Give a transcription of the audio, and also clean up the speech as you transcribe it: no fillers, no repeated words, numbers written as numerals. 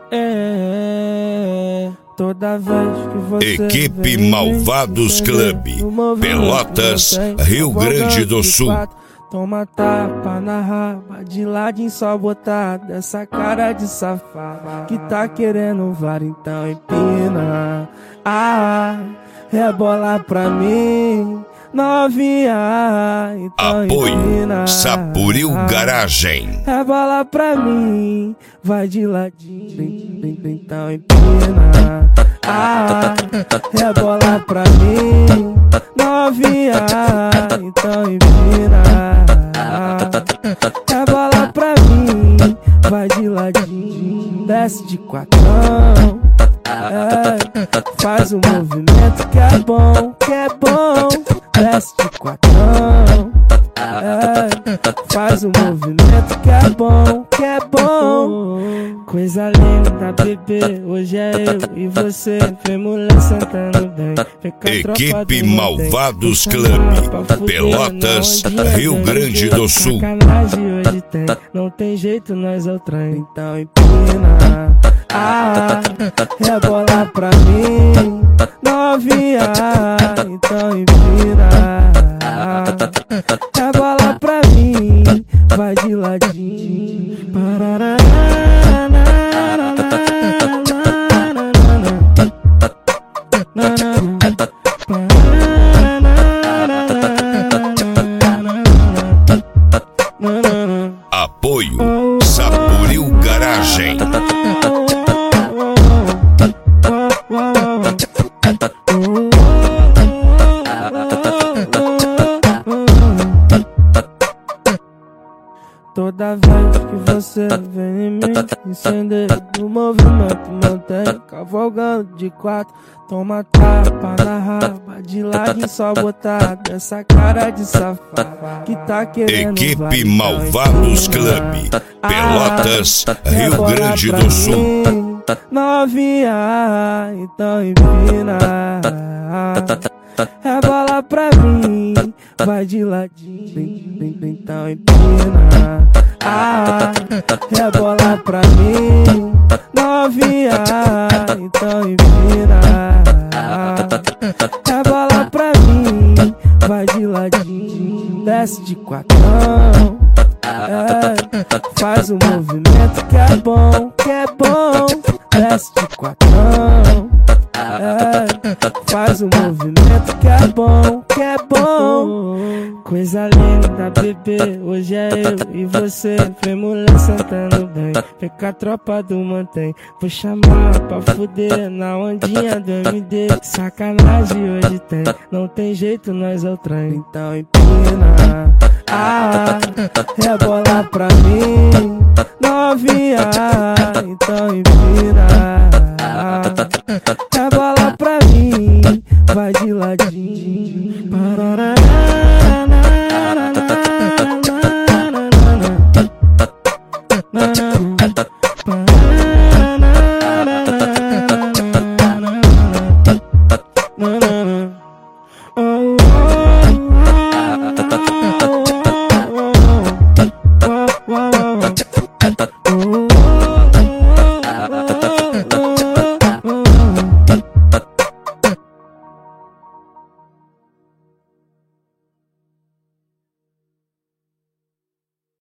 Toda vez que você Equipe Malvados Club, Pelotas, Rio Grande do Sul. Toma tapa na raba, de ladinho só botada, essa cara de safada que tá querendo VAR, então empina. Rebola pra mim, novinha, então Apoio empina. Sapuril Garagem. Rebola pra mim, vai de ladinho, então empina. Rebola pra mim, novinha, então empina. Rebola pra mim, vai de ladinho, desce de quatrão. Faz um movimento que é bom, desce de quatrão. Faz um movimento que é bom, Coisa linda, bebê, hoje é eu e você. Vem mulher sentando bem. Equipe Malvados Club, Pelotas, Rio Grande do Sul. Sacanagem hoje tem, não tem jeito, nós é o trem, então empina. Rebola pra mim, novinha, então empina. Rebola pra mim, vai de ladinho. Apoio Sapuril Garagem. Toda vez que você vem em mim, incender no movimento, mantém cavalgando de quatro. Toma tapa na raba, de ladinho só botada, essa cara de safada que tá querendo Equipe VAR, Malvados Club, Pelotas, Rio Grande do Sul. Novinha, então empina. Rebola pra mim, vai de ladinho, então empina. Rebola pra mim, novinha, então empina. Rebola pra mim, vai de ladinho, desce de quatrão. Faz um movimento que é bom, desce de quatrão. Faz um movimento que é bom, Coisa linda, bebê, hoje é eu e você. Vem mulher sentando bem, vem com a tropa do mantém. Vou chamar pra fuder na ondinha do MD. Sacanagem hoje tem, não tem jeito, nós é o trem, então empina. Rebola pra mim, novinha, então empina. Rebola pra mim, vai de ladinho.